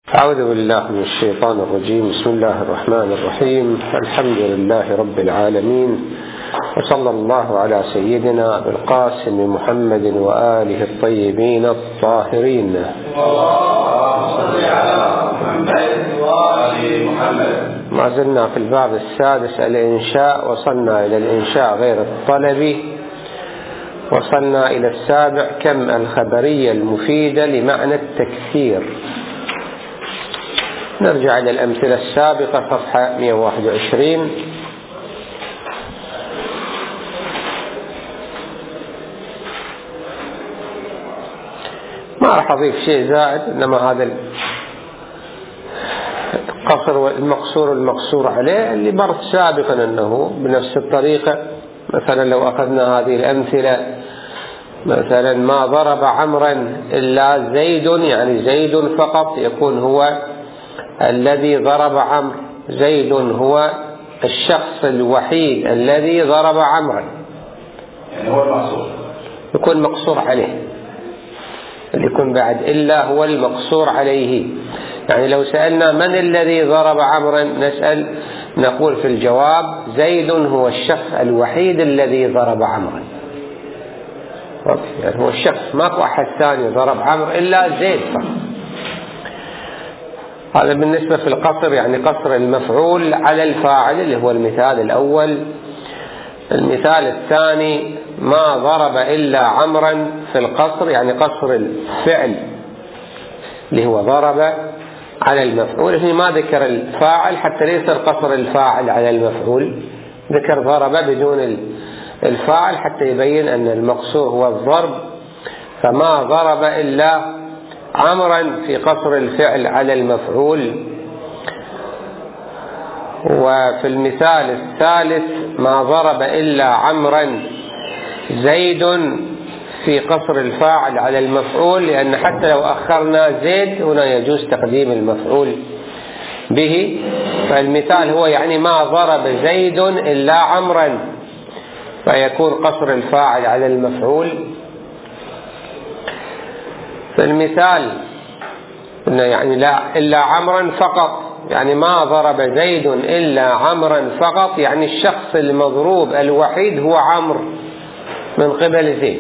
أعوذ بالله من الشيطان الرجيم. بسم الله الرحمن الرحيم. الحمد لله رب العالمين، وصلى الله على سيدنا القاسم محمد وآله الطيبين الطاهرين. ما زلنا في الباب السادس الإنشاء، وصلنا إلى الإنشاء غير الطلب، وصلنا إلى السابع كم الخبرية المفيدة لمعنى التكثير. نرجع إلى الأمثلة السابقة صفحة 121. ما راح أضيف شيء زائد، إنما هذا القصر والمقصور المقصور عليه اللي مر سابقا أنه بنفس الطريقة. مثلا لو أخذنا هذه الأمثلة، مثلا ما ضرب عمرا إلا زيد، يعني زيد فقط يكون هو الذي ضرب عمرو. زيد هو الشخص الوحيد الذي ضرب عمرا، يعني هو المقصور، يكون مقصور عليه. اللي يكون بعد إلا هو المقصور عليه. يعني لو سألنا من الذي ضرب عمرا، نقول في الجواب زيد هو الشخص الوحيد الذي ضرب عمرا. يعني هو الشخص، ماكو أحد ثاني ضرب عمرو إلا زيد فقط. هذا بالنسبة في القصر، يعني قصر المفعول على الفاعل اللي هو المثال الأول. المثال الثاني ما ضرب إلا عمرا في القصر، يعني قصر الفعل اللي هو ضرب على المفعول. هنا ما ذكر الفاعل حتى ليس قصر الفاعل على المفعول، ذكر ضرب بدون الفاعل حتى يبين أن المقصور هو الضرب. فما ضرب إلا عمرا في قصر الفعل على المفعول. وفي المثال الثالث ما ضرب إلا عمرا زيد في قصر الفاعل على المفعول، لأن حتى لو أخرنا زيد هنا يجوز تقديم المفعول به. فالمثال هو يعني ما ضرب زيد إلا عمرا، فيكون قصر الفاعل على المفعول. في المثال يعني لا إلا عمرا فقط، يعني ما ضرب زيد إلا عمرا فقط، يعني الشخص المضروب الوحيد هو عمرو من قبل زيد.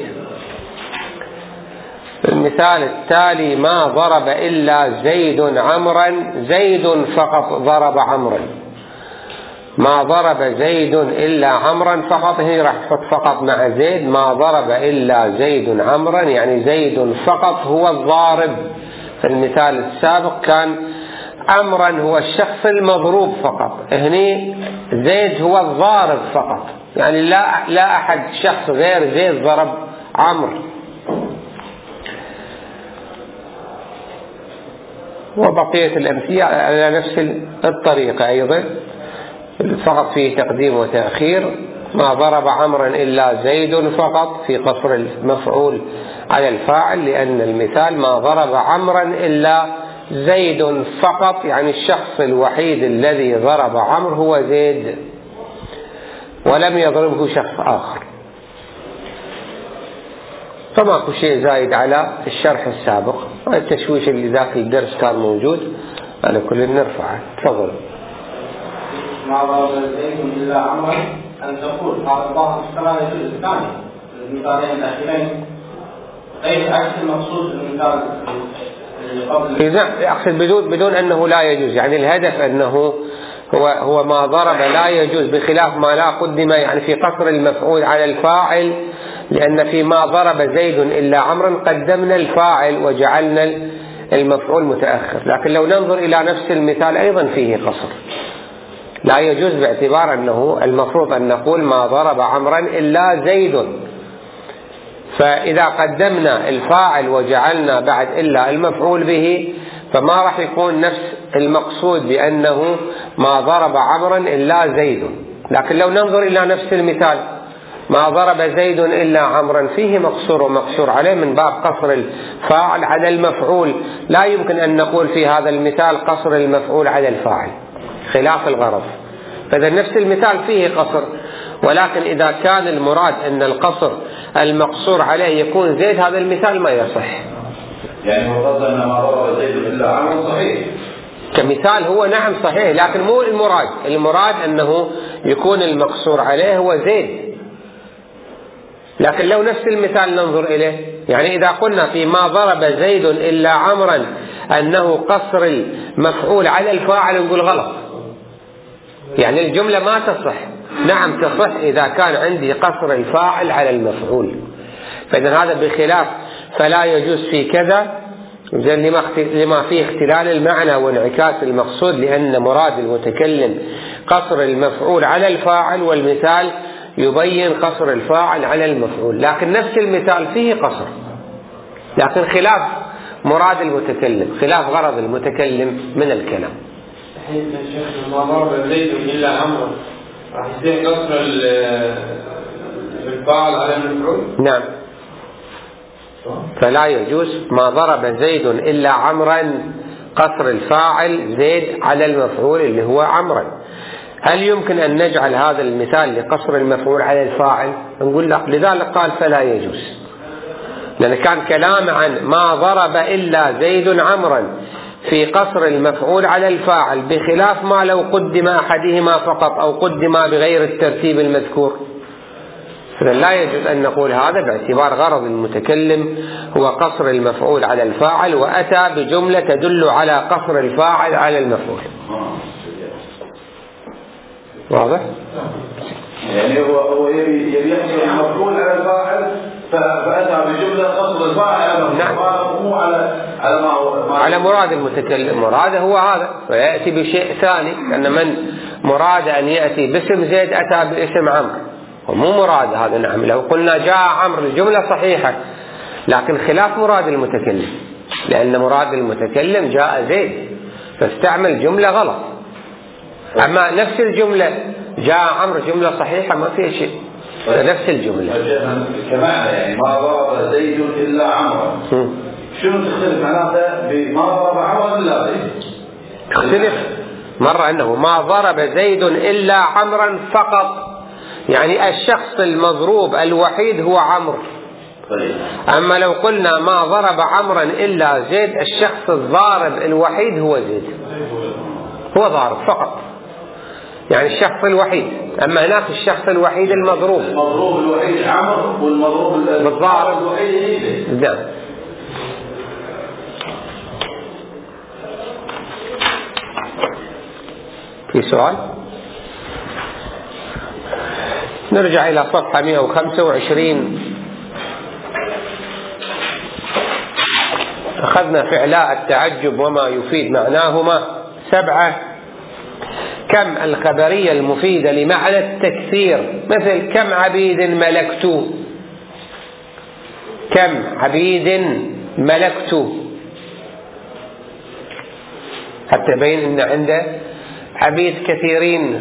في المثال التالي ما ضرب إلا زيد عمرا، زيد فقط ضرب عمرا. ما ضرب زيد إلا عمرا فقط، هي راح تحط فقط مع زيد. ما ضرب إلا زيد عمرا، يعني زيد فقط هو الضارب. في المثال السابق كان عمرا هو الشخص المضروب فقط، هني زيد هو الضارب فقط، يعني لا أحد شخص غير زيد ضرب عمرو. وبقية الأمثلة على نفس الطريقة أيضا، فقط فيه تقديم وتأخير. ما ضرب عمرا إلا زيد فقط في قصر المفعول على الفاعل، لأن المثال ما ضرب عمرا إلا زيد فقط، يعني الشخص الوحيد الذي ضرب عمرو هو زيد ولم يضربه شخص آخر. فماكو شيء زايد على الشرح السابق. التشويش اللي ذاك الدرس كان موجود على كل نرفعه. تفضل. ما ضرب زيد إلا عمرا، أن تقول هذا الظاهر اشتغل الجزء الثاني المثالين الأخيرين غير عكس المقصود المثال اللي قبل. إذا أقصد بدون أنه لا يجوز، يعني الهدف أنه هو ما ضرب لا يجوز، بخلاف ما لا قدم يعني في قصر المفعول على الفاعل، لأن في ما ضرب زيد إلا عمرا قدمنا الفاعل وجعلنا المفعول متأخر. لكن لو ننظر إلى نفس المثال أيضا فيه قصر، لا يجوز، باعتبار أنه المفروض أن نقول ما ضرب عمرا إلا زيد. فإذا قدمنا الفاعل وجعلنا بعد إلا المفعول به، فما راح يكون نفس المقصود بأنه ما ضرب عمرا إلا زيد. لكن لو ننظر إلى نفس المثال ما ضرب زيد إلا عمرا، فيه مقصور ومقصور عليه من باب قصر الفاعل على المفعول. لا يمكن أن نقول في هذا المثال قصر المفعول على الفاعل خلاف الغرض. فإذا نفس المثال فيه قصر، ولكن إذا كان المراد أن القصر المقصور عليه يكون زيد، هذا المثال ما يصح. يعني وقصد أن ما ضرب زيد إلا عمرا صحيح كمثال، هو نعم صحيح، لكن مو المراد أنه يكون المقصور عليه هو زيد. لكن لو نفس المثال ننظر إليه، يعني إذا قلنا فيما ضرب زيد إلا عمرا أنه قصر المفعول على الفاعل، نقول غلط، يعني الجملة ما تصح. نعم تصح إذا كان عندي قصر الفاعل على المفعول، فإذا هذا بخلاف فلا يجوز في كذا لما فيه اختلال المعنى وانعكاس المقصود، لأن مراد المتكلم قصر المفعول على الفاعل، والمثال يبين قصر الفاعل على المفعول. لكن نفس المثال فيه قصر، لكن خلاف مراد المتكلم، خلاف غرض المتكلم من الكلام. الحين الشيخ ما ضرب زيد إلا عمرا راح يصير قصر الفاعل على المفعول؟ نعم، فلا يجوز ما ضرب زيد إلا عمرا قصر الفاعل زيد على المفعول اللي هو عمرا. هل يمكن أن نجعل هذا المثال لقصر المفعول على الفاعل؟ نقول لا، لذلك قال فلا يجوز، لأن كان كلام عن ما ضرب إلا زيد عمرا في قصر المفعول على الفاعل، بخلاف ما لو قدم أحدهما فقط أو قدم بغير الترتيب المذكور. فلا يجوز أن نقول هذا، باعتبار غرض المتكلم هو قصر المفعول على الفاعل، وأتى بجملة تدل على قصر الفاعل على المفعول. واضح؟ يعني هو يبي يقصر المفعول على الفاعل، فأتى بجملة قصر الفاعل على المفعول، مو على مراد المتكلم. مراده هو هذا، فيأتي بشيء ثاني، أن من مراد أن يأتي باسم زيد أتى باسم عمرو، ومو مراد هذا. نعم، لو قلنا جاء عمرو الجملة صحيحة، لكن خلاف مراد المتكلم، لأن مراد المتكلم جاء زيد، فاستعمل جملة غلط. أما نفس الجملة جاء عمرو جملة صحيحة ما فيها شيء، نفس الجملة كمان. يعني ما ضرب زيد إلا عمرا، شنو تختلف معناته بما ضرب عمرا إلا زيد؟ تختلف مرة أنه ما ضرب زيد إلا عمرا فقط، يعني الشخص المضروب الوحيد هو عمرو. أما لو قلنا ما ضرب عمرا إلا زيد، الشخص الضارب الوحيد هو زيد، هو ضارب فقط، يعني الشخص الوحيد. أما هناك الشخص الوحيد المضروب الوحيد عمرو، والمضروب بالضارب الوحيد زيد. نعم. في سؤال؟ نرجع إلى صفحة 125. أخذنا فعلاء التعجب وما يفيد معناهما 7. كم الخبرية المفيدة لمعنى التكثير، مثل كم عبيد ملكت، كم عبيد ملكت، حتى يبين أن عنده عبيد كثيرين.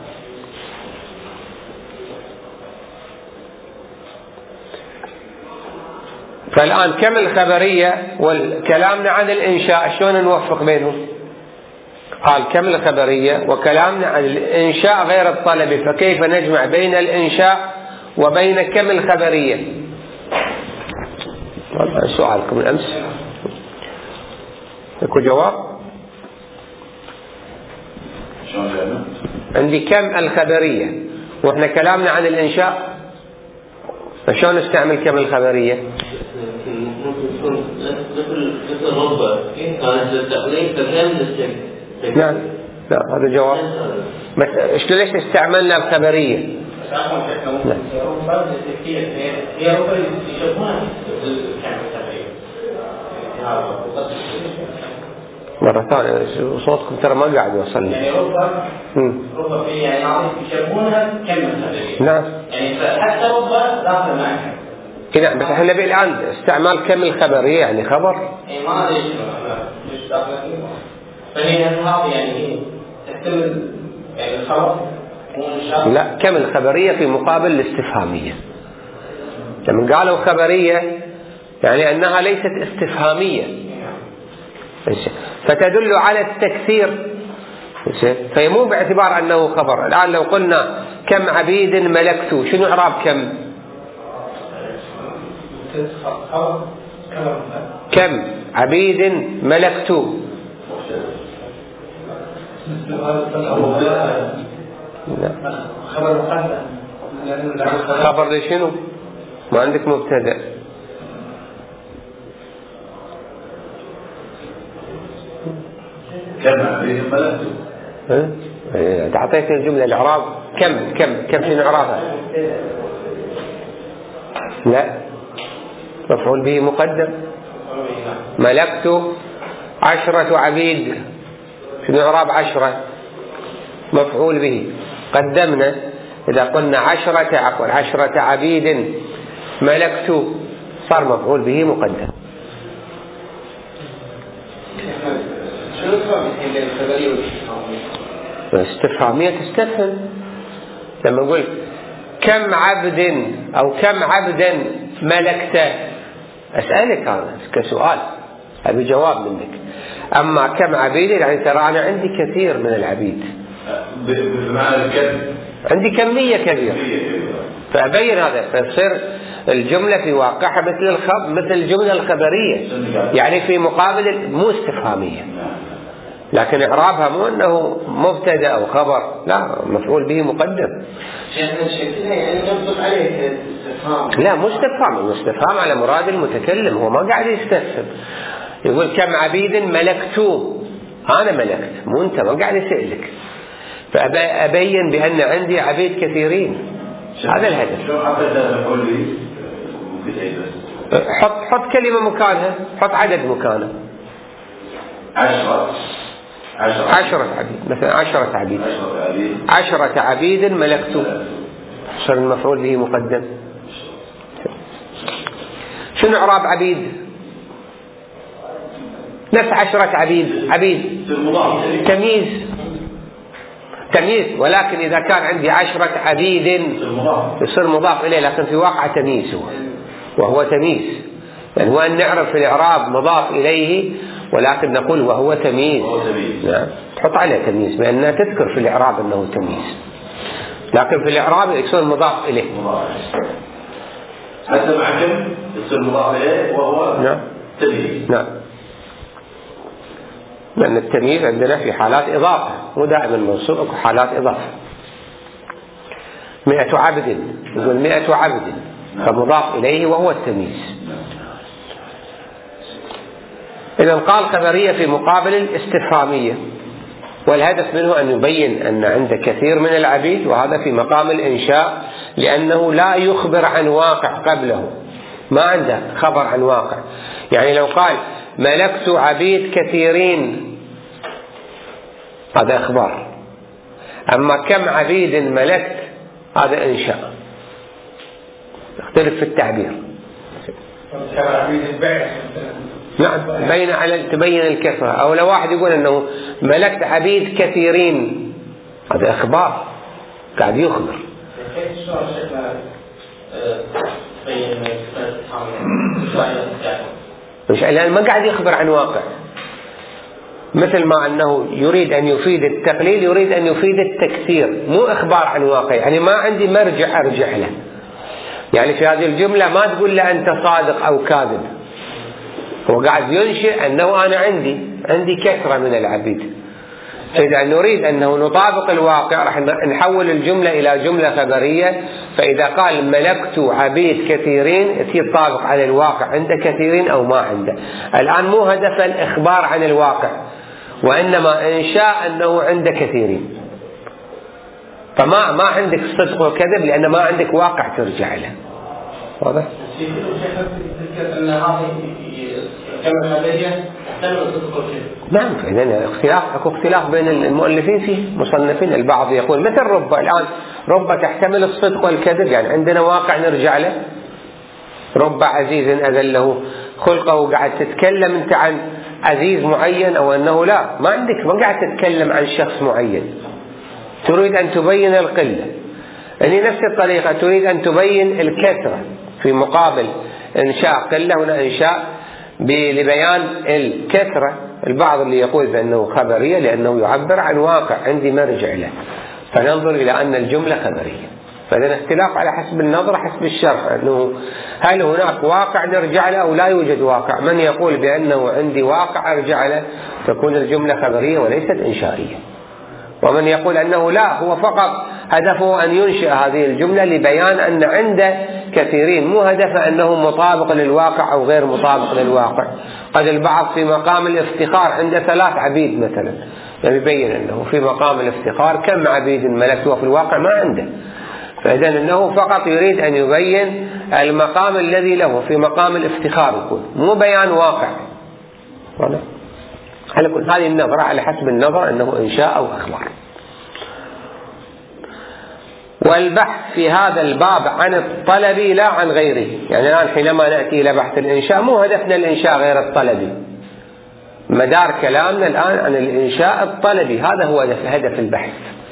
فالآن كم الخبرية وكلامنا عن الإنشاء شلون نوفق بينهم؟ قال كم الخبرية وكلامنا عن الإنشاء غير الطلبي، فكيف نجمع بين الإنشاء وبين كم الخبرية؟ سؤالكم الأمس يكون جواب؟ عندي كم الخبرية وإحنا كلامنا عن الإنشاء، فشلون نستعمل كم الخبرية؟ مثل ربع كانت التقليد كم نعم، لا هذا جواب. بس ليش استعملنا الخبرية؟ نعم. هي ربع يشبهونها مرة ثانية صوتكم ترى ما قاعد يوصلني. يعني ربع يعني يشبهونها كم الخبرية. نعم. يعني حتى ربع داخل معك. نعم، بس احنا نبي الآن استعمال كم الخبرية، يعني خبر. ما أدري ليش داخل. فهي هذه يعني تحتمل يعني الخبر مو إنشاء. لا، كم الخبرية في مقابل الاستفهامية. لما قالوا خبرية يعني أنها ليست استفهامية، فتدل على التكثير، فهي مو باعتبار أنه خبر. الآن لو قلنا كم عبيد ملكت، شنو إعراب كم؟ كم عبيد ملكت. خبر لشنو؟ ما عندك مبتدأ. كم عبيد ملكت. أعطيتني الجملة الإعراب كم شنو إعرابها؟ لا، مفعول به مقدم. ملكت 10 عبيد، شنو إعراب 10؟ مفعول به. قدمنا إذا قلنا 10 عبيد ملكت صار مفعول به مقدم. شنو الفرق بين الخبرية الاستفهامية تستفهم. لما نقول كم عبد أو كم عبدا ملكت، أسألك أنا كسؤال أبي جواب منك. أما كم عبيد يعني ترى أنا عندي كثير من العبيد، بمعنى الكم عندي كمية كبيرة، فأبين هذا، فتصير الجملة في واقعها مثل الجملة الخبرية، يعني في مقابل مو استفهامية، لكن إعرابها مو أنه مبتدأ أو خبر، لا، مفعول به مقدم. يعني نطبق عليه استفهام. لا، مو استفهام، استفهام على مراد المتكلم، هو ما قاعد يستفهم. يقول كم عبيد ملكتو، أنا ملكت، مو أنت، ما قاعد يسألك، فأبين بأن عندي عبيد كثيرين، هذا الهدف. حط كلمة مكانها، حط عدد مكانه. 10 عبيد مثلا، 10 عبيد 10 عبيد ملكت، صار المفعول به مقدم. شنو إعراب عبيد؟ نفس 10 عبيد تمييز، ولكن إذا كان عندي 10 عبيد يصير مضاف إليه، لكن في واقع تمييز وهو تمييز، يعني هو أن نعرف في الإعراب مضاف إليه، ولكن نقول وهو تمييز. نعم، تحط عليه تمييز بأنها تذكر في الإعراب أنه تمييز، لكن في الإعراب يصير مضاف إليه. حتى مع كم يصير مضاف إليه وهو تمييز. نعم، لأن التمييز عندنا في حالات إضافة، مو دائما منصوب، أو حالات إضافة. 100 عبد، يقول 100 عبد، فمضاف إليه وهو التمييز. إذا قال خبرية في مقابل الاستفهامية، والهدف منه أن يبين أن عنده كثير من العبيد، وهذا في مقام الإنشاء، لأنه لا يخبر عن واقع قبله، ما عنده خبر عن واقع. يعني لو قال ملكت عبيد كثيرين هذا إخبار، أما كم عبيد ملكت هذا إنشاء، يختلف في التعبير. نعم، تبين الكثرة. أو لو واحد يقول أنه ملكت عبيد كثيرين هذا إخبار، قاعد يخبر. لأن ما قاعد يخبر عن واقع، مثل ما أنه يريد أن يفيد التقليل يريد أن يفيد التكثير، مو إخبار عن واقع، يعني ما عندي مرجع أرجع له. يعني في هذه الجملة ما تقول له أنت صادق أو كاذب، هو قاعد ينشئ أنه أنا عندي كثرة من العبيد. فإذا نريد أنه نطابق الواقع راح نحول الجملة إلى جملة خبرية، فإذا قال ملكت عبيد كثيرين تطابق على الواقع، عنده كثيرين أو ما عنده. الآن مو هدف الإخبار عن الواقع، وإنما إنشاء أنه عنده كثيرين، فما عندك صدق وكذب لأن ما عندك واقع ترجع له. واضح؟ نعم، فإذا أكو اختلاف بين المؤلفين فيه مصنفين. البعض يقول مثل رب، الآن رب تحتمل الصدق والكذب، يعني عندنا واقع نرجع له. رب عزيز أذله خلقه، وقاعد تتكلم أنت عن عزيز معين أو أنه لا، ما قاعد تتكلم عن شخص معين، تريد أن تبين القلة. يعني نفس الطريقة تريد أن تبين الكثرة في مقابل إنشاء قلة، هنا إنشاء لبيان الكثرة. البعض اللي يقول بأنه خبرية لأنه يعبر عن واقع عندي مرجع له، فننظر إلى أن الجملة خبرية. فإذا اختلاف على حسب النظر حسب الشرع، أنه هل هناك واقع نرجع له أو لا يوجد واقع. من يقول بأنه عندي واقع أرجع له تكون الجملة خبرية وليست إنشائية، ومن يقول أنه لا، هو فقط هدفه أن ينشئ هذه الجملة لبيان أن عند كثيرين مو هدفه أنه مطابق للواقع أو غير مطابق للواقع. قد البعض في مقام الافتخار عند 3 عبيد مثلا، يبين أنه في مقام الافتخار كم عبيد ملكته وفي الواقع ما عنده، فإذا أنه فقط يريد أن يبين المقام الذي له في مقام الافتخار، يكون مو بيان واقع. على كل هذه النظرة على حسب النظر أنه إنشاء أو أخبار. والبحث في هذا الباب عن الطلب لا عن غيره، يعني الآن حينما نأتي إلى بحث الإنشاء مو هدفنا الإنشاء غير الطلبي، مدار كلامنا الآن عن الإنشاء الطلبي، هذا هو هدف البحث،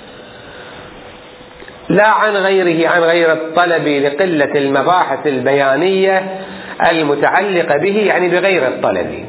لا عن غيره، عن غير الطلب لقلة المباحث البيانية المتعلقة به، يعني بغير الطلب.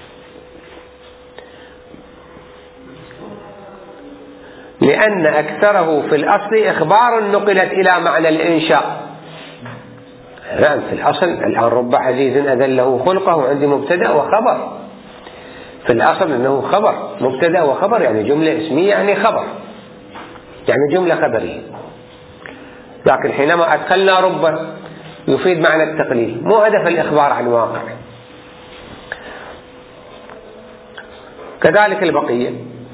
لأن أكثره في الأصل إخبار نقلت إلى معنى الإنشاء. نعم في الأصل الآن رب عزيز أذله خلقه عندي مبتدأ وخبر، في الأصل أنه خبر، مبتدأ وخبر يعني جملة اسمية يعني خبر، يعني جملة خبرية. لكن حينما أدخلنا رب يفيد معنى التقليل، مو هدف الإخبار عن واقع. كذلك البقية.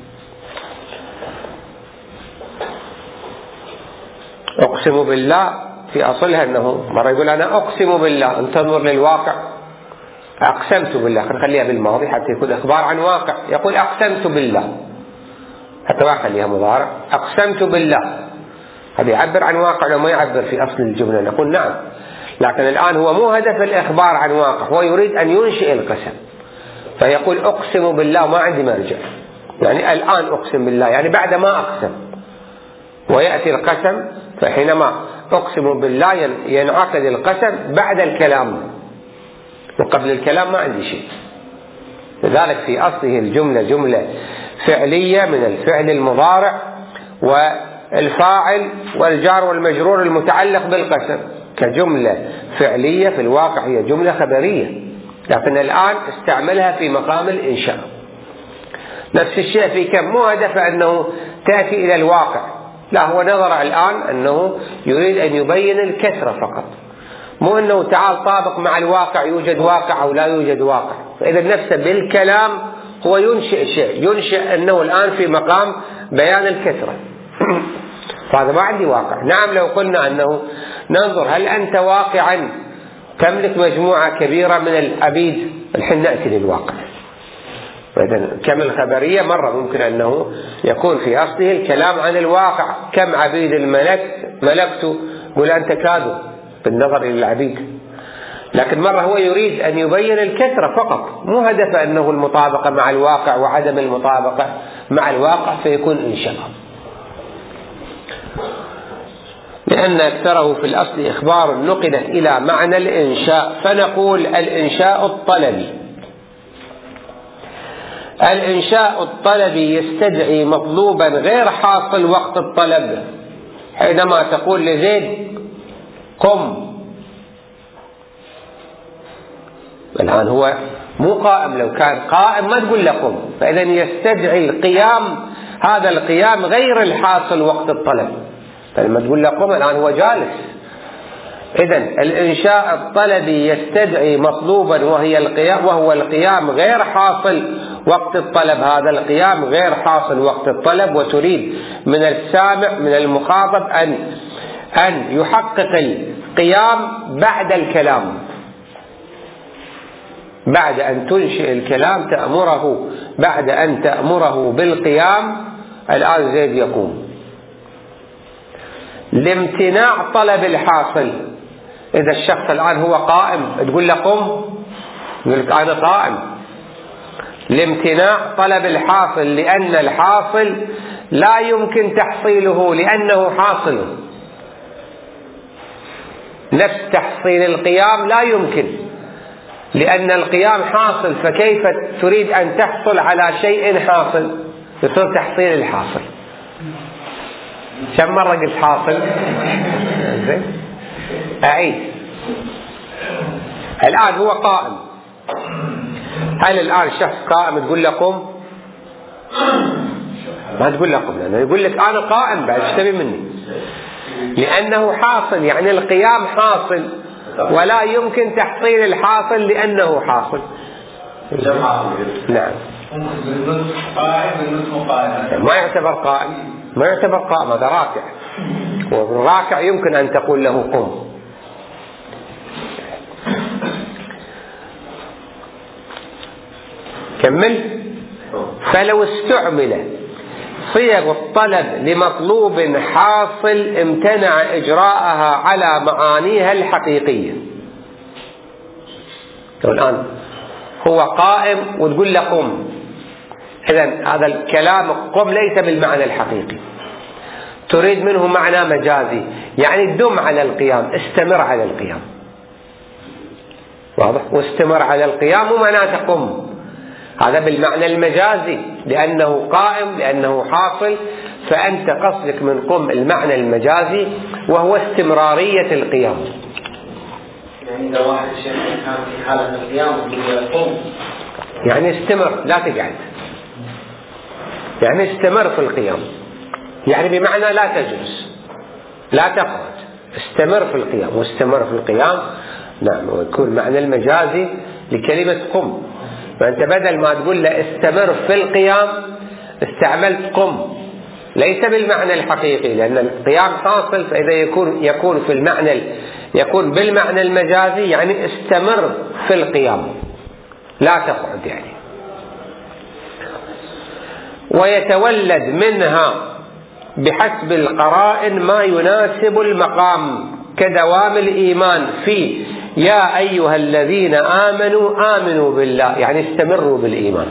أقسم بالله في أصلها أنه مرة يقول أنا أقسم بالله، أن تنظر للواقع، أقسمت بالله، خليها بالماضي حتى يكون إخبار عن واقع، يقول أقسمت بالله حتى ما خليها مضارع، أقسمت بالله، هذا يعبر عن واقع لو ما يعبر في أصل الجملة نقول نعم. لكن الآن هو مو هدف الإخبار عن واقع، هو يريد أن ينشئ القسم، فيقول أقسم بالله ما عندي مرجع، يعني الآن أقسم بالله يعني بعد ما أقسم، ويأتي القسم، فحينما أقسم بالله ينعقد القسم بعد الكلام، وقبل الكلام ما عندي شيء. لذلك في أصله الجملة جملة فعلية من الفعل المضارع والفاعل والجار والمجرور المتعلق بالقسم، كجملة فعلية في الواقع هي جملة خبرية، لكن الآن استعملها في مقام الإنشاء. نفس الشيء في كم، مو هدف أنه تأتي إلى الواقع، لا، هو نظر الآن أنه يريد أن يبين الكثرة فقط، مو أنه تعال طابق مع الواقع يوجد واقع أو لا يوجد واقع. فإذا نفسه بالكلام هو ينشئ شيء، ينشئ أنه الآن في مقام بيان الكثرة فهذا ما عندي واقع. نعم لو قلنا أنه ننظر هل أنت واقعا تملك مجموعة كبيرة من العبيد، الحين نأتي للواقع. فإذا كم الخبرية مرة ممكن أنه يكون في أصله الكلام عن الواقع، كم عبيد ملكت، قل أنت كاذب بالنظر إلى العبيد. لكن مرة هو يريد أن يبين الكثرة فقط، مو هدف أنه المطابقة مع الواقع وعدم المطابقة مع الواقع فيكون إنشاء. لأن أكثره في الأصل إخبار نقلت إلى معنى الإنشاء، فنقول الإنشاء الطلبي. الإنشاء الطلبي يستدعي مطلوبا غير حاصل وقت الطلب. حينما تقول لزيد قم، الآن هو مو قائم، لو كان قائم ما تقول له قم، فإذا يستدعي القيام، هذا القيام غير الحاصل وقت الطلب، فلما تقول له قم الآن هو جالس. إذن الإنشاء الطلبي يستدعي مطلوبا وهو القيام غير حاصل وقت الطلب، هذا القيام غير حاصل وقت الطلب، وتريد من السامع من المخاطب أن يحقق القيام بعد الكلام، بعد أن تنشئ الكلام تأمره، بعد أن تأمره بالقيام الآن زيد يقوم. لامتناع طلب الحاصل، إذا الشخص الآن هو قائم تقول له قم، يقول لك أنا قائم. لامتناع طلب الحاصل، لأن الحاصل لا يمكن تحصيله لأنه حاصل، نفس تحصيل القيام لا يمكن لأن القيام حاصل، فكيف تريد أن تحصل على شيء حاصل؟ يصير تحصيل الحاصل. كم مرة قلت حاصل؟ زين أعيد. الآن هو قائم، هل الآن شخص قائم تقول لكم؟ ما تقول لكم، لأنه يقول لك أنا قائم بعد ايش تبي مني؟ لأنه حاصل، يعني القيام حاصل ولا يمكن تحصيل الحاصل لأنه حاصل. نعم ما يعتبر قائم، ما يعتبر قائم، هذا راكع، والراكع يمكن أن تقول له قم. كمل. فلو استعمل صيغ الطلب لمطلوب حاصل امتنع إجراءها على معانيها الحقيقية. الآن هو قائم وتقول له قم، إذن هذا الكلام قم ليس بالمعنى الحقيقي، تريد منه معنى مجازي، يعني دم على القيام، استمر على القيام. واضح؟ واستمر على القيام ومعناته قم، هذا بالمعنى المجازي لأنه قائم، لأنه حاصل، فأنت قصدك من قم المعنى المجازي وهو استمرارية القيام. يعني إذا واحد شيخ كان في حالة القيام يقوم، يعني استمر لا تقعد، يعني استمر في القيام، يعني بمعنى لا تجلس لا تقعد، استمر في القيام. واستمر في القيام نعم، ويكون معنى المجازي لكلمة قم. فأنت بدل ما تقول له استمر في القيام استعملت قم، ليس بالمعنى الحقيقي، لأن القيام حاصل، فإذا يكون في المعنى، يكون بالمعنى المجازي، يعني استمر في القيام لا تقعد يعني. ويتولد منها بحسب القرائن ما يناسب المقام كدوام الإيمان في يا أيها الذين آمنوا آمنوا بالله، يعني استمروا بالإيمان.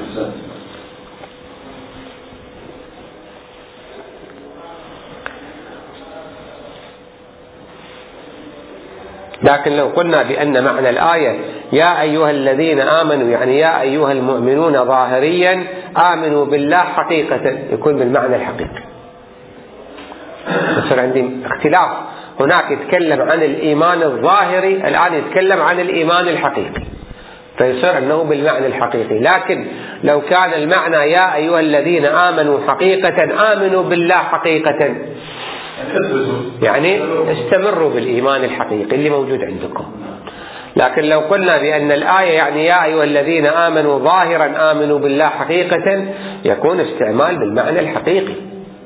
لكن لو قلنا بأن معنى الآية يا أيها الذين آمنوا يعني يا أيها المؤمنون ظاهريا آمنوا بالله حقيقة، يكون بالمعنى الحقيقي. يصير عندي اختلاف، هناك يتكلم عن الإيمان الظاهري، الآن يتكلم عن الإيمان الحقيقي، فيصير أنه بالمعنى الحقيقي. لكن لو كان المعنى يا أيها الذين آمنوا حقيقة آمنوا بالله حقيقة، يعني استمروا بالإيمان الحقيقي اللي موجود عندكم. لكن لو قلنا بأن الآية يعني يا أيها الذين آمنوا ظاهرا آمنوا بالله حقيقة، يكون استعمال بالمعنى الحقيقي.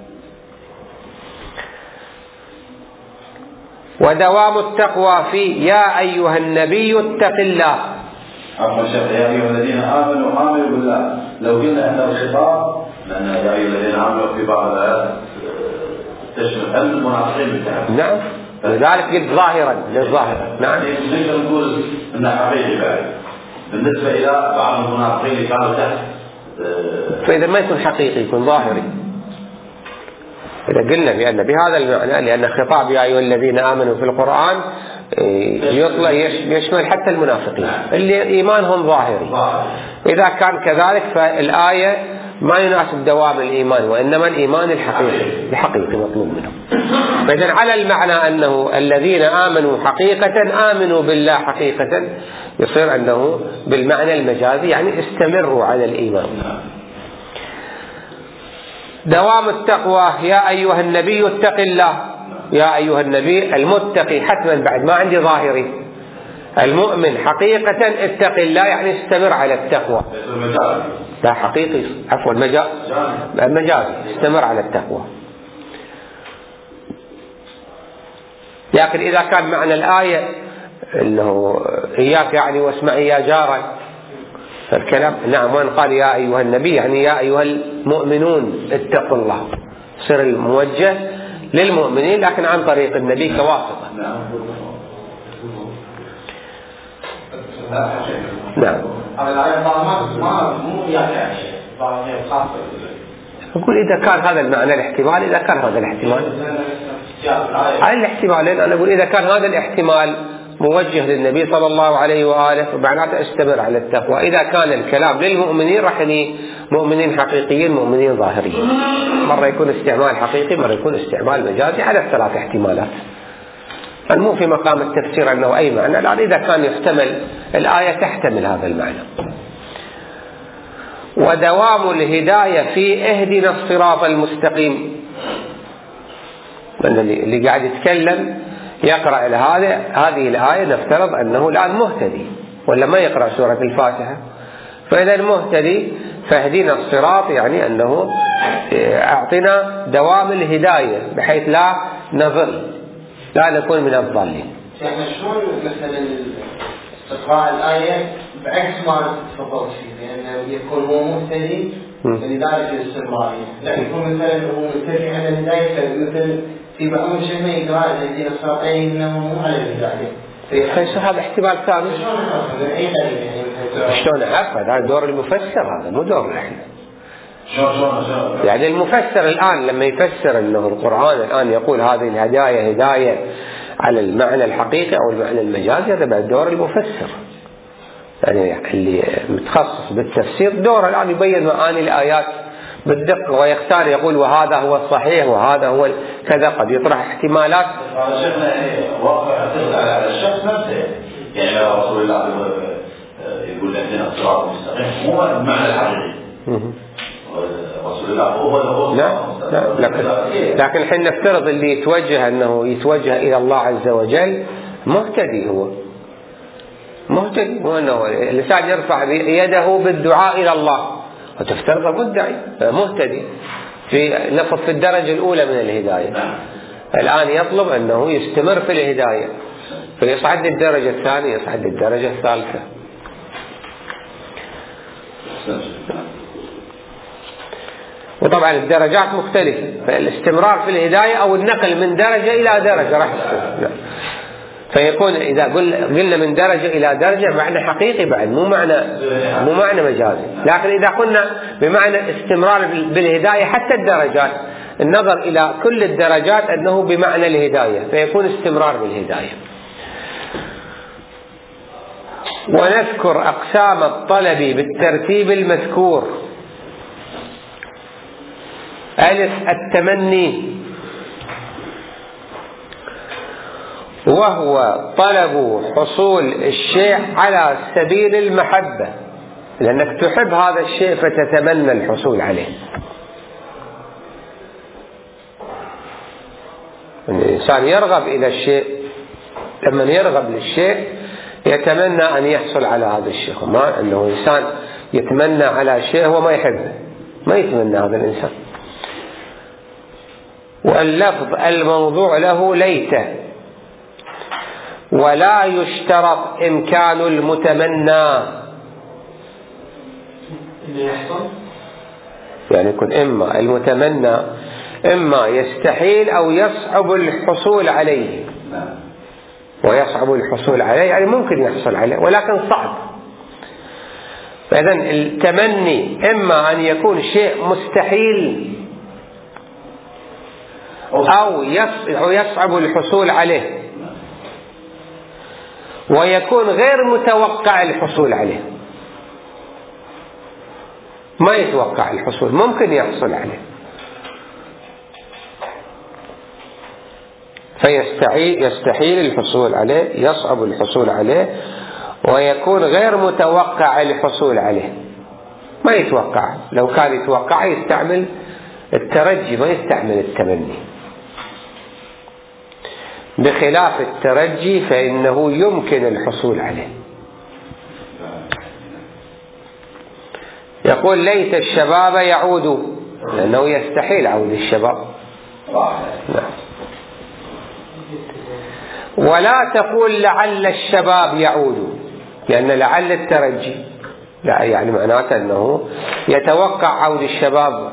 ودوام التقوى في يا أيها النبي اتق الله. عفوا شيخ، يا أيها الذين آمنوا آمنوا بالله، لو قلنا أن الخطاب، لأن يا أيها الذين آمنوا في بعض الآيات تشمل المنافقين بالتعب. نعم، لذلك قلت ظاهرا للظاهر. نعم، نقدر نقول أنه حقيقي بعد بالنسبة إلى بعض المنافقين اللي كانوا تحت. فإذا ما يكون حقيقي يكون ظاهري. إذا قلنا بأن بهذا المعنى، لأن خطاب يا أيها الذين آمنوا في القرآن يشمل حتى المنافقين اللي إيمانهم ظاهري. إذا كان كذلك فالآية ما يناسب دوام الإيمان، وإنما الإيمان الحقيقي مطلوب منه. فإذا على المعنى أنه الذين آمنوا حقيقة آمنوا بالله حقيقة، يصير أنه بالمعنى المجازي يعني استمروا على الإيمان. دوام التقوى يا أيها النبي اتق الله. يا أيها النبي المتقي حتما، بعد ما عندي ظاهري، المؤمن حقيقة اتق الله يعني استمر على التقوى. لا حقيقي، عفوا مجازي، استمر على التقوى. لكن إذا كان معنى الآية أنه إياك يعني واسمعي يا جارا، فالكلام نعم، وإن قال يا أيها النبي يعني يا أيها المؤمنون اتقوا الله، صار الموجه للمؤمنين لكن عن طريق النبي كواسطة. نعم. أقول إذا كان هذا المعنى الاحتمال، إذا كان هذا الاحتمال على الاحتمالين، أنا أقول إذا كان هذا الاحتمال موجه للنبي صلى الله عليه وآله فمعناته استمر على التقوى. إذا كان الكلام للمؤمنين راح يعني مؤمنين حقيقيين مؤمنين ظاهريين، مرة يكون استعمال حقيقي مرة يكون استعمال مجازي على الثلاث احتمالات. مو في مقام التفسير أنه أي معنى، لأن إذا كان يحتمل الآية تحتمل هذا المعنى. ودوام الهداية في اهدنا الصراط المستقيم، اللي قاعد يتكلم يقرأ هذه الآية نفترض أنه الآن مهتدي ولا ما يقرأ سورة الفاتحة، فإذا المهتدي فاهدنا الصراط يعني أنه أعطنا دوام الهداية بحيث لا نضل، لا نكون من الضالين. يعني شلون مثلا استقراء الآية بعكس ما تفضلت فيه، لأنه يكون هو مهتدي لذلك الاستمرارية، لا يكون مثلا هو مهتدي على الهداية، فمثل في بعض الشيء ما يقرأ الذين الصراط إنه مو على الهداية. هذا احتمال ثاني. شلون أعرف؟ هذا دور المفسر، هذا مو دور احنا. يعني المفسر الآن لما يفسر أنه القرآن الآن يقول هذه الهداية هداية على المعنى الحقيقي أو المعنى المجازي، هذا بعد دور المفسر. يعني اللي متخصص بالتفسير دوره الآن يبين معاني الآيات بالدقة ويختار، يقول وهذا هو الصحيح وهذا هو كذا، قد يطرح احتمالات. هذا شيخنا واقع تخلع على الشخص نفسه، يعني رسول الله يقول لنا الصراط المستقيم هو المعنى الحقيقي. رسول الله هو لكن حين نفترض اللي يتوجه أنه يتوجه إلى الله عز وجل مهتدي، هو مهتدي، هو أنه الإنسان يرفع يده بالدعاء إلى الله، وتفترض مدعي مهتدي في الدرجة الأولى من الهداية، الآن يطلب أنه يستمر في الهداية فيصعد الدرجة الثانية، يصعد الدرجة الثالثة. وطبعا الدرجات مختلفة، فالاستمرار في الهداية أو النقل من درجة إلى درجة راح يصير، فيكون إذا قلنا من درجة إلى درجة معنى حقيقي بعد، مو معنى مجازي. لكن إذا قلنا بمعنى استمرار بالهداية حتى الدرجات، النظر إلى كل الدرجات أنه بمعنى الهداية، فيكون استمرار بالهداية. ونذكر أقسام الطلب بالترتيب المذكور. ألف التمني، وهو طلب حصول الشيء على سبيل المحبة، لأنك تحب هذا الشيء فتتمنى الحصول عليه. الإنسان يرغب إلى الشيء، لما يرغب للشيء يتمنى أن يحصل على هذا الشيء، ما أنه إنسان يتمنى على شيء هو ما يحبه، ما يتمنى هذا الإنسان. واللفظ الموضوع له ليته، ولا يشترط إمكان المتمنى، يعني يكون إما المتمنى إما يستحيل أو يصعب الحصول عليه، ويصعب الحصول عليه يعني ممكن يحصل عليه ولكن صعب. فإذن التمني إما أن يكون شيء مستحيل أو يصعب الحصول عليه، ويكون غير متوقع الحصول عليه، ما يتوقع الحصول، ممكن يحصل عليه، فيستحيل الحصول عليه، يصعب الحصول عليه، ويكون غير متوقع الحصول عليه، ما يتوقع. لو كان يتوقع يستعمل الترجي، ما يستعمل التمني. بخلاف الترجي فإنه يمكن الحصول عليه. يقول ليت الشباب يعود، لأنه يستحيل عود الشباب. نعم. ولا تقول لعل الشباب يعود، لأن لعل الترجي، لا يعني معناته أنه يتوقع عود الشباب،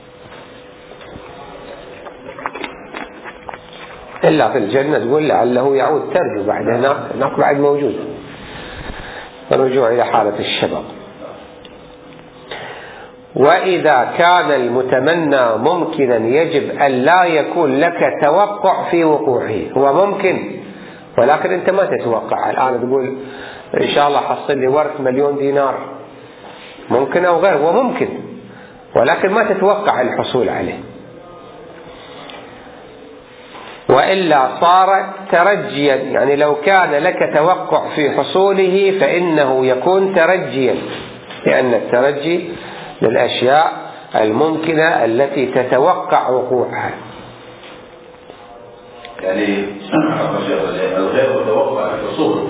إلا في الجنة تقول لعله يعود، ترجو بعد هناك بعد موجود الرجوع إلى حالة الشباب. وإذا كان المتمنى ممكنا يجب أن لا يكون لك توقع في وقوعه. هو ممكن ولكن أنت ما تتوقع. الآن تقول إن شاء الله حصل لي ورث 1,000,000 دينار، ممكن أو غير، وممكن ولكن ما تتوقع الحصول عليه. وإلا صار ترجيا، يعني لو كان لك توقع في حصوله فإنه يكون ترجيا، لأن الترجي للأشياء الممكنة التي تتوقع وقوعها. يعني الغير متوقع الحصول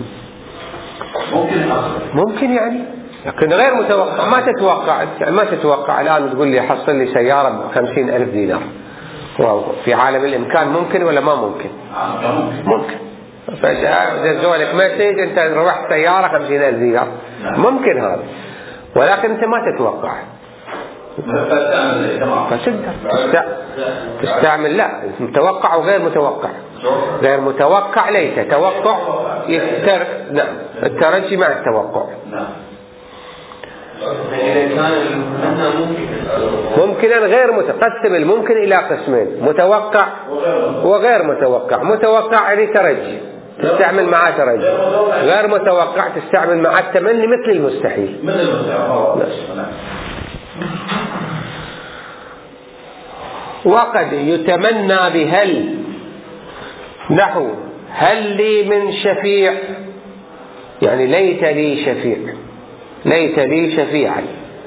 ممكن يعني، لكن غير متوقع. ما تتوقع الآن تقول لي حصل لي سيارة ب50,000 دينار، في عالم الإمكان ممكن ولا ما ممكن؟ ممكن. فجأة زولك مسج أنت ربحت سيارة 50,000 دينار، ممكن هذا، ولكن أنت ما تتوقع. فتقدر تستعمل لا متوقع وغير متوقع. غير متوقع ليس توقع نعم، الترجي مع التوقع. ممكنا غير متقسم الممكن إلى قسمين: متوقع وغير متوقع. متوقع يعني ترجي تستعمل معه ترجي، غير متوقع تستعمل معه التمني مثل المستحيل. وقد يتمنى بهل، نحو هل لي من شفيع، يعني ليت لي شفيع، ليت لي شفيعا.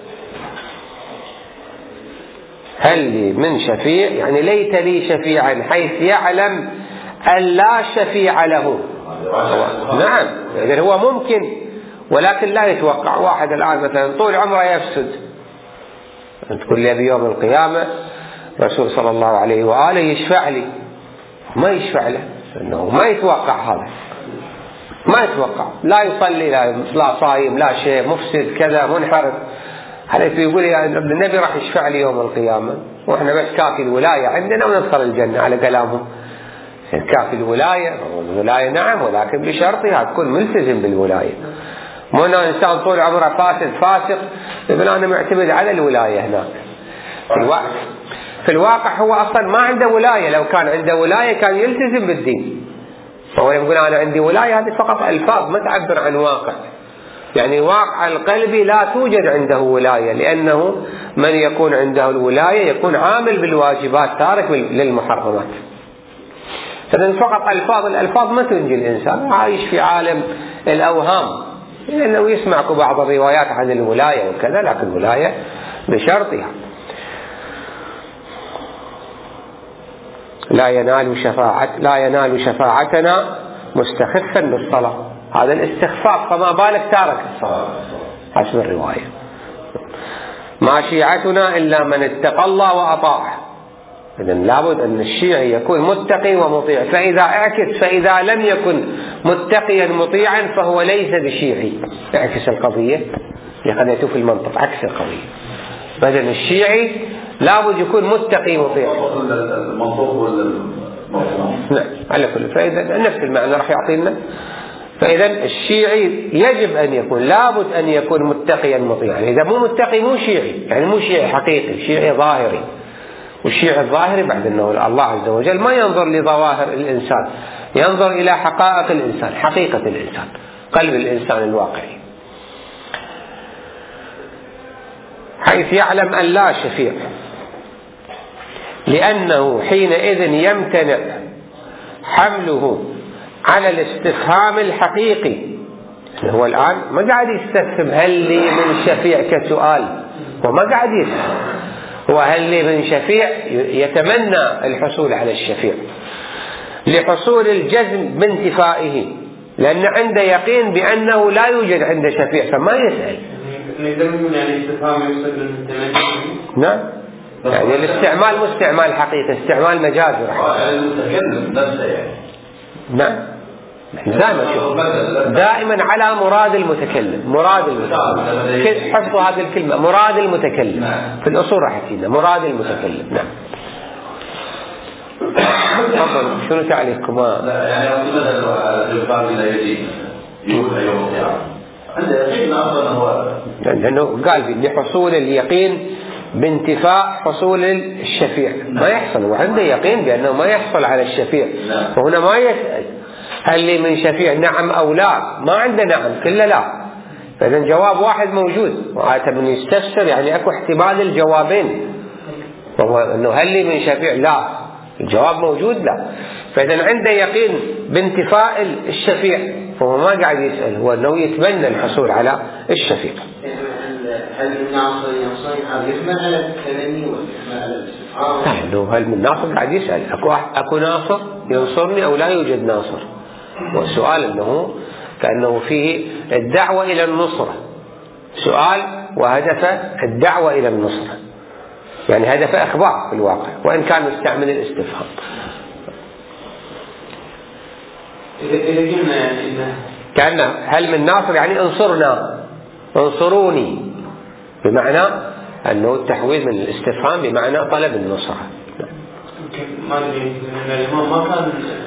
هل لي من شفيع يعني ليت لي شفيعا، حيث يعلم أن لا شفيع له. نعم، يعني هو ممكن ولكن لا يتوقع. واحد الآن مثلا طول عمره يفسد، تقول لي بيوم القيامة رسول صلى الله عليه وآله يشفع لي، ما يشفع له، إنه ما يتوقع هذا، ما يتوقع، لا يصلي لا صايم لا شيء، مفسد كذا منحرف. حديث يقول يا النبي راح يشفع لي يوم القيامة وإحنا بس كافي الولاية عندنا وندخل الجنة على كلامهم. كافي الولاية نعم، ولكن بشرطها تكون ملتزم بالولاية، مو أنه إنسان طول عمره فاسق يقول أنا معتمد على الولاية. هناك في الواقع هو أصلا ما عنده ولاية، لو كان عنده ولاية كان يلتزم بالدين. فهو يقول أنا عندي ولاية، هذه فقط ألفاظ ما تعبر عن واقع، يعني واقع القلبي لا توجد عنده ولاية، لأنه من يكون عنده الولاية يكون عامل بالواجبات تارك للمحرمات. فإذن فقط الألفاظ ما تنجي الإنسان، عايش في عالم الأوهام، لأنه يسمع بعض الروايات عن الولاية وكذا، لكن الولاية بشرطها. لا ينال شفاعتنا مستخفا بالصلاة، هذا الاستخفاف، فما بالك تارك الصلاة حسب الرواية. ما شيعتنا إلا من اتقى الله وأطاعه. إذن لابد أن الشيعي يكون متقي ومطيع، فإذا لم يكن متقيا مطيعا فهو ليس بشيعي. اعكس القضية، لقد في المنطق عكس القضية. فإذن الشيعي لابد يكون متقي مطيع. نعم على كل، فإذا نفس المعنى راح يعطينا. فإذا الشيعي يجب أن يكون، لابد أن يكون متقيا مطيعا. إذا مو متقي مو شيعي، يعني مو شيعي حقيقي، شيعي ظاهري. والشيعي الظاهري بعد أنه الله عز وجل ما ينظر لظواهر الإنسان، ينظر إلى حقائق الإنسان، حقيقة الإنسان، قلب الإنسان الواقعي. حيث يعلم أن لا شفيع، لأنه حينئذ يمتنع حمله على الاستفهام الحقيقي. هو الآن ما قاعد يستفهم هل لي من شفيع كسؤال، وما قاعد يسأل، هو هل لي من شفيع، يتمنى الحصول على الشفيع لحصول الجزم بانتفائه، لأن عنده يقين بأنه لا يوجد عنده شفيع فما يسأل. نعم، يعني الاستعمال مو استعمال حقيقي، استعمال مجازي. نعم، دائما على مراد المتكلم، حفظوا هذه الكلمة، مراد المتكلم في الأصول راح تجينا مراد المتكلم. نعم. تفضل، شنو تعليقكم؟ يعني عنده يقين أصلا هو، لأنه قال لحصول اليقين بانتفاء حصول الشفيع، ما يحصل، وعنده يقين بأنه ما يحصل على الشفيع، وهنا ما يسأل هل لي من شفيع نعم أو لا، ما عنده نعم كله لا. فإذا جواب واحد موجود، وهذا من يستفسر يعني أكو احتمال الجوابين، وهو أنه هل لي من شفيع لا، الجواب موجود لا. فإذا عنده يقين بانتفاء الشفيع فهو ما قاعد يسأل، هو أنه يتمنى الحصول على الشفيع. هل من ناصر ينصرها يحمل على التمني ويحمل على الاستفهام؟ هل من ناصر قاعد يسأل أكو ناصر ينصرني أو لا يوجد ناصر؟ والسؤال أنه كأنه فيه الدعوة إلى النصرة، سؤال وهدف الدعوة إلى النصرة، يعني هدف إخبار في الواقع وإن كان مستعمل الاستفهام. إذا قلنا يعني كأنه هل من ناصر يعني انصرنا انصروني، بمعنى أنه التحويل من الاستفهام بمعنى طلب النصرة. ما ندري ما كان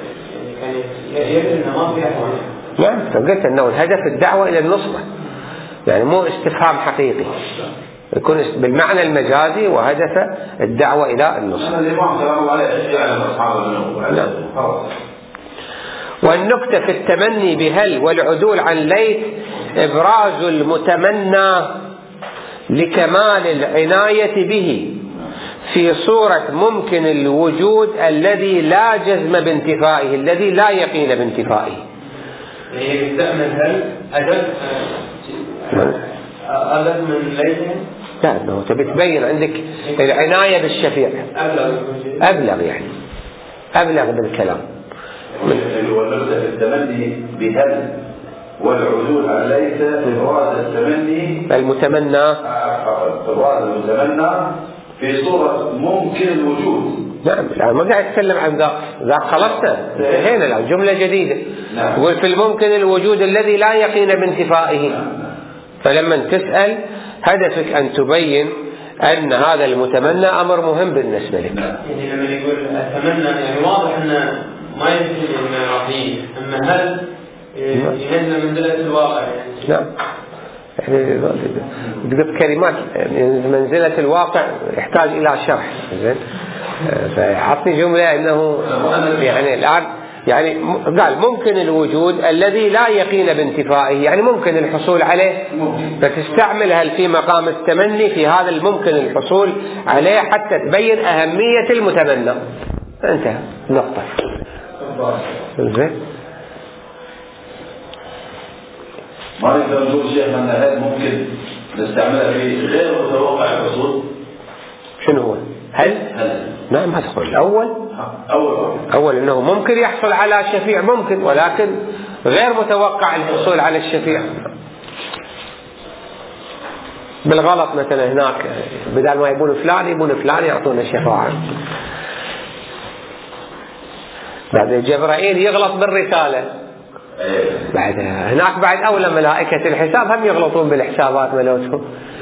يبدو ما في أحوال. نعم فقلت أنه الهدف الدعوة إلى النصرة، يعني مو استفهام حقيقي، يكون بالمعنى المجازي وهدف الدعوة إلى النصرة. والنكتة في التمني بهل والعدول عن ليت إبراز المتمنى لكمال العناية به في صورة ممكن الوجود الذي لا جزم بانتفائه، الذي لا يقين بانتفائه. يعني يستعمل هل أدب من ليس؟ لا أنه تبي تبين عندك العناية بالشفيع أبلغ، يعني أبلغ بالكلام. والنكتة في التمني بهل والعدول عن ليس إبراز التمني المتمنى إبراز المتمنى في صورة ممكن الوجود. نعم الآن ما قاعد أتكلم عن ذاك خلصنا انتهينا الآن جملة جديدة. نعم. يقول في الممكن الوجود الذي لا يقين بانتفائه. نعم. فلما تسأل هدفك أن تبين أن هذا المتمنى أمر مهم بالنسبة لك. نعم. يعني لما يقول أتمنى يعني واضح أنه ما يمكن أن يعطيه، أما هل ينزل منزلة الواقع يعني. نعم يعني تقول كلمات منزلة الواقع يحتاج إلى شرح. زين فعطني جملة أنه يعني الآن يعني قال ممكن الوجود الذي لا يقين بانتفائه، يعني ممكن الحصول عليه، فتستعمل هل في مقام التمني في هذا الممكن الحصول عليه حتى تبين أهمية المتمنى. انتهى نقطة. زين ما نقدر نقول شيخ أن هل ممكن نستعملها في غير متوقع الحصول. شنو هو؟ هل؟ نعم هذا هو الأول. أول أنه ممكن يحصل على شفيع ممكن، ولكن غير متوقع الحصول على الشفيع. بالغلط مثلا هناك بدل ما يبون فلان يعطون الشفاعة. بعد جبرائيل يغلط بالرسالة، بعد هناك بعد أولى ملائكة الحساب هم يغلطون بالحسابات ملوتهم.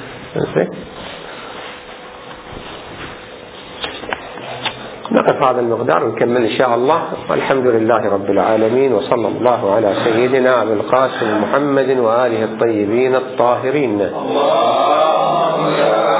نقف هذا المقدار ونكمل إن شاء الله. والحمد لله رب العالمين، وصلى الله على سيدنا أبي القاسم محمد وآله الطيبين الطاهرين.